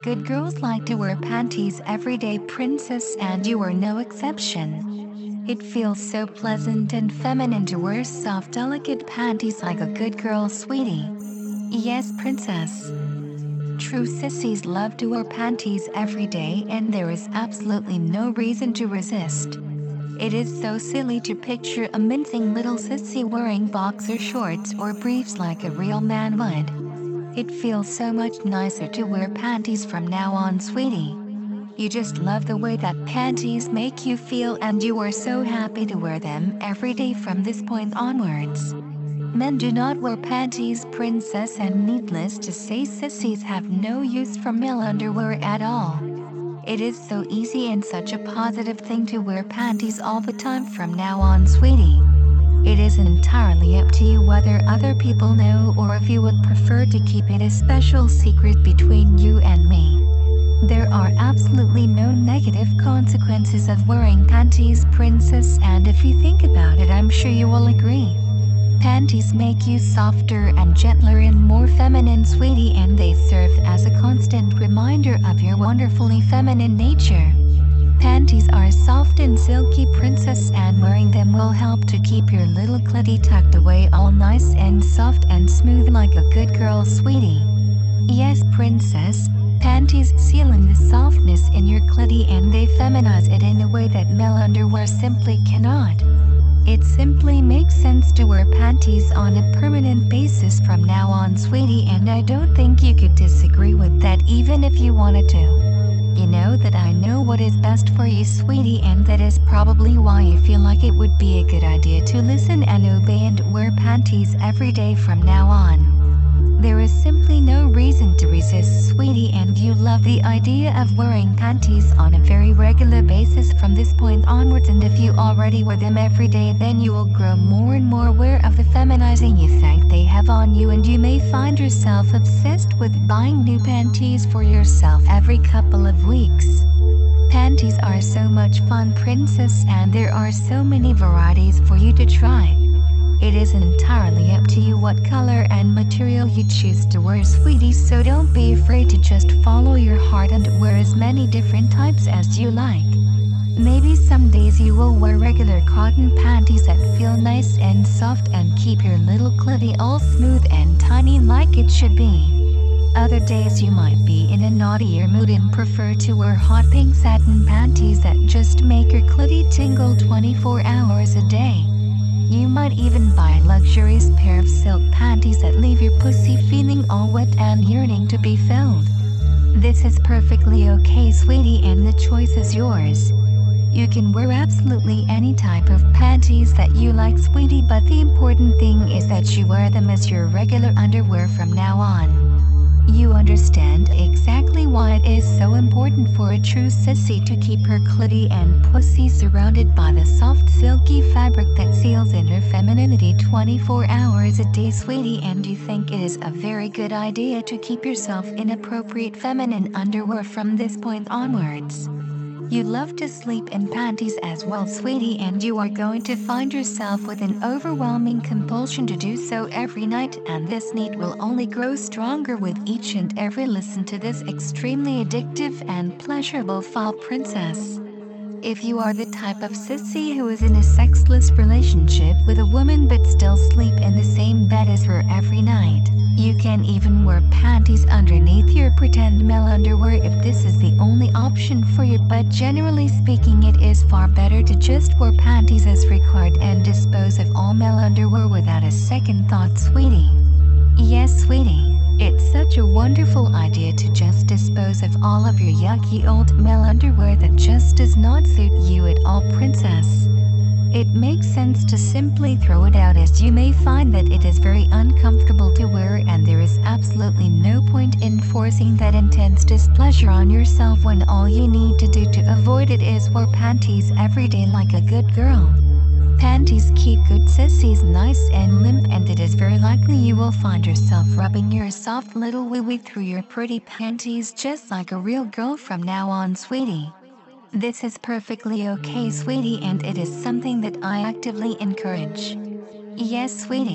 good girls like to wear panties every day, princess, and you are no exception. It feels so pleasant and feminine to wear soft, delicate panties like a good girl, sweetie. Yes, princess. True sissies love to wear panties every day, and there is absolutely no reason to resist. It is so silly to picture a mincing little sissy wearing boxer shorts or briefs like a real man would. It feels so much nicer to wear panties from now on, sweetie. You just love the way that panties make you feel, and you are so happy to wear them every day from this point onwards. Men do not wear panties, princess, and needless to say, sissies have no use for male underwear at all. It is so easy and such a positive thing to wear panties all the time from now on, sweetie. It is entirely up to you whether other people know or if you would prefer to keep it a special secret between you and me. There are absolutely no negative consequences of wearing panties, princess, and if you think about it, I'm sure you will agree. Panties make you softer and gentler and more feminine, sweetie, and they serve as a constant reminder of your wonderfully feminine nature. Panties are soft and silky, princess, and wearing them will help to keep your little clitty tucked away all nice and soft and smooth like a good girl, sweetie. Yes, princess, panties seal in the softness in your clitty and they feminize it in a way that male underwear simply cannot. It simply makes sense to wear panties on a permanent basis from now on, sweetie, and I don't think you could disagree with that even if you wanted to. You know that I know what is best for you, sweetie, and that is probably why you feel like it would be a good idea to listen and obey and wear panties every day from now on. There is simply no reason to resist, sweetie, and you love the idea of wearing panties on a very regular basis from this point onwards, and if you already wear them every day, then you will grow more and more aware of the feminizing effect they have on you, and you may find yourself obsessed with buying new panties for yourself every couple of weeks. Panties are so much fun, princess, and there are so many varieties for you to try. It is entirely up to you what color and material you choose to wear, sweetie, so don't be afraid to just follow your heart and wear as many different types as you like. Maybe some days you will wear regular cotton panties that feel nice and soft and keep your little clitty all smooth and tiny like it should be. Other days you might be in a naughtier mood and prefer to wear hot pink satin panties that just make your clitty tingle 24 hours a day. You might even buy a luxurious pair of silk panties that leave your pussy feeling all wet and yearning to be filled. This is perfectly okay, sweetie, and the choice is yours. You can wear absolutely any type of panties that you like, sweetie, but the important thing is that you wear them as your regular underwear from now on. You understand exactly why it is so important for a true sissy to keep her clitty and pussy surrounded by the soft silky fabric that seals in her femininity 24 hours a day, sweetie, and you think it is a very good idea to keep yourself in appropriate feminine underwear from this point onwards. You love to sleep in panties as well, sweetie, and you are going to find yourself with an overwhelming compulsion to do so every night, and this need will only grow stronger with each and every listen to this extremely addictive and pleasurable file, princess. If you are the type of sissy who is in a sexless relationship with a woman but still sleep in the same bed as her every night, you can even wear panties underneath your pretend male underwear if this is the only option for you, but generally speaking it is far better to just wear panties as required and dispose of all male underwear without a second thought, sweetie. Yes, sweetie. It's such a wonderful idea to just dispose of all of your yucky old male underwear that just does not suit you at all, princess. It makes sense to simply throw it out, as you may find that it is very uncomfortable to wear, and there is absolutely no point in forcing that intense displeasure on yourself when all you need to do to avoid it is wear panties every day like a good girl. Panties keep good sissies nice and limp, and it is very likely you will find yourself rubbing your soft little wee-wee through your pretty panties just like a real girl from now on, sweetie. This is perfectly okay, sweetie, and it is something that I actively encourage. Yes, sweetie.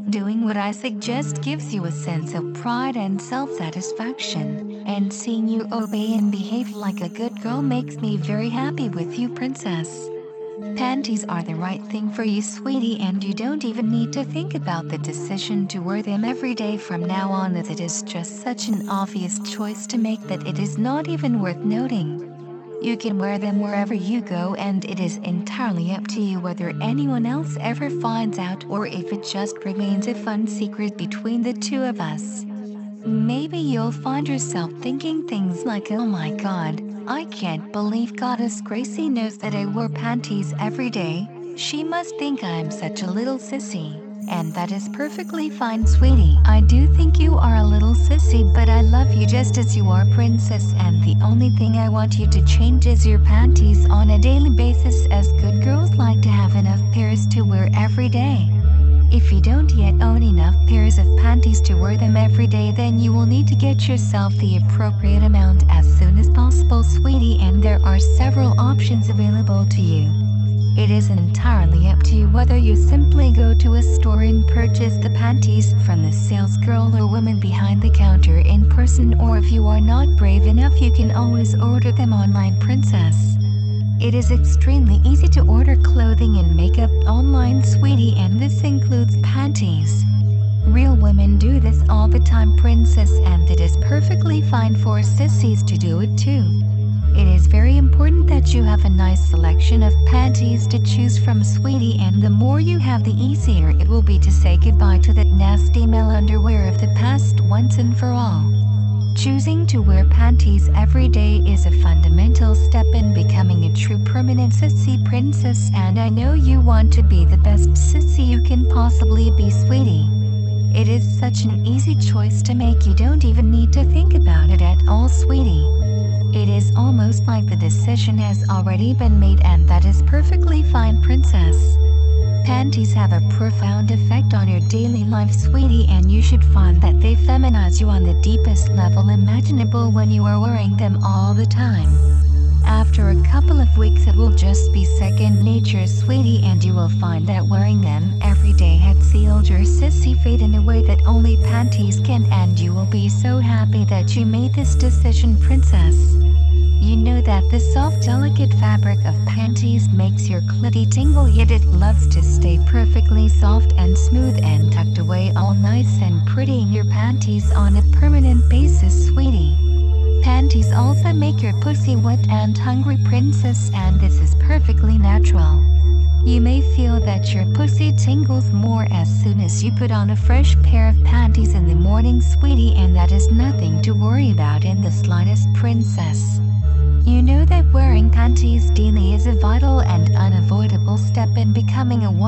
Doing what I suggest gives you a sense of pride and self-satisfaction, and seeing you obey and behave like a good girl makes me very happy with you, princess. Panties are the right thing for you, sweetie, and you don't even need to think about the decision to wear them every day from now on, as it is just such an obvious choice to make that it is not even worth noting. You can wear them wherever you go, and it is entirely up to you whether anyone else ever finds out or if it just remains a fun secret between the two of us. Maybe you'll find yourself thinking things like, oh my god, I can't believe Goddess Gracie knows that I wear panties every day. She must think I'm such a little sissy. And that is perfectly fine, sweetie. I do think you are a little sissy, but I love you just as you are, princess, and the only thing I want you to change is your panties on a daily basis, as good girls like to have enough pairs to wear every day. If you don't yet own enough pairs of panties to wear them every day, then you will need to get yourself the appropriate amount as soon as possible, sweetie, and there are several options available to you. It is entirely up to you whether you simply go to a store and purchase the panties from the sales girl or woman behind the counter in person, or if you are not brave enough, you can always order them online, princess. It is extremely easy to order clothing and makeup online, sweetie, and this includes panties. Real women do this all the time, princess, and it is perfectly fine for sissies to do it too. It is very important that you have a nice selection of panties to choose from, sweetie, and the more you have, the easier it will be to say goodbye to that nasty male underwear of the past once and for all. Choosing to wear panties every day is a fundamental step in becoming a true permanent sissy, princess, and I know you want to be the best sissy you can possibly be, sweetie. It is such an easy choice to make, you don't even need to think about it at all, sweetie. It is almost like the decision has already been made, and that is perfectly fine, princess. Panties have a profound effect on your daily life, sweetie, and you should find that they feminize you on the deepest level imaginable when you are wearing them all the time. After a couple of weeks, it will just be second nature, sweetie, and you will find that wearing them every day had sealed your sissy fate in a way that only panties can, and you will be so happy that you made this decision, princess. You know that the soft, delicate fabric of panties makes your clitty tingle, yet it loves to stay perfectly soft and smooth and tucked away all nice and pretty in your panties on a permanent basis, sweetie. Panties also make your pussy wet and hungry, princess, and this is perfectly natural. You may feel that your pussy tingles more as soon as you put on a fresh pair of panties in the morning, sweetie, and that is nothing to worry about in the slightest, princess. You know that wearing panties daily is a vital and unavoidable step in becoming a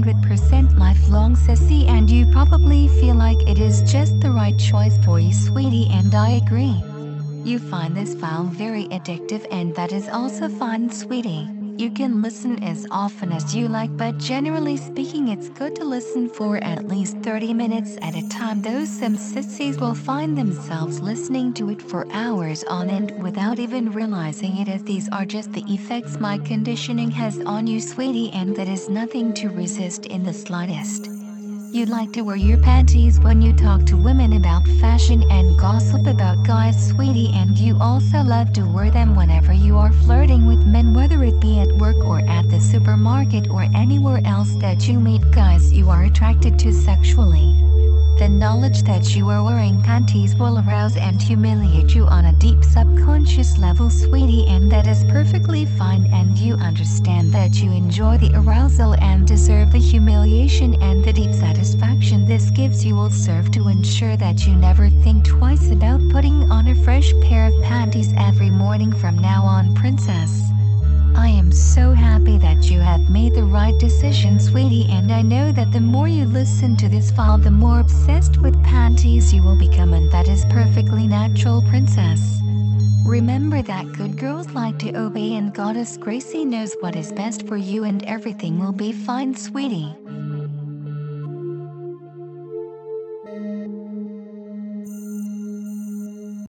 100% lifelong sissy, and you probably feel like it is just the right choice for you, sweetie, and I agree. You find this file very addictive, and that is also fine, sweetie. You can listen as often as you like, but generally speaking, it's good to listen for at least 30 minutes at a time, though some sissies will find themselves listening to it for hours on end without even realizing it, as these are just the effects my conditioning has on you, sweetie, and that is nothing to resist in the slightest. You like to wear your panties when you talk to women about fashion and gossip about guys, sweetie, and you also love to wear them whenever you are flirting with men, whether it be at work or at the supermarket or anywhere else that you meet guys you are attracted to sexually. The knowledge that you are wearing panties will arouse and humiliate you on a deep subconscious level, sweetie, and that is perfectly fine, and you understand that you enjoy the arousal and deserve the humiliation, and the deep satisfaction this gives you will serve to ensure that you never think twice about putting on a fresh pair of panties every morning from now on, princess. I am so happy that you have made the right decision, sweetie, and I know that the more you listen to this file, the more obsessed with panties you will become, and that is perfectly natural, princess. Remember that good girls like to obey, and Goddess Gracie knows what is best for you, and everything will be fine, sweetie.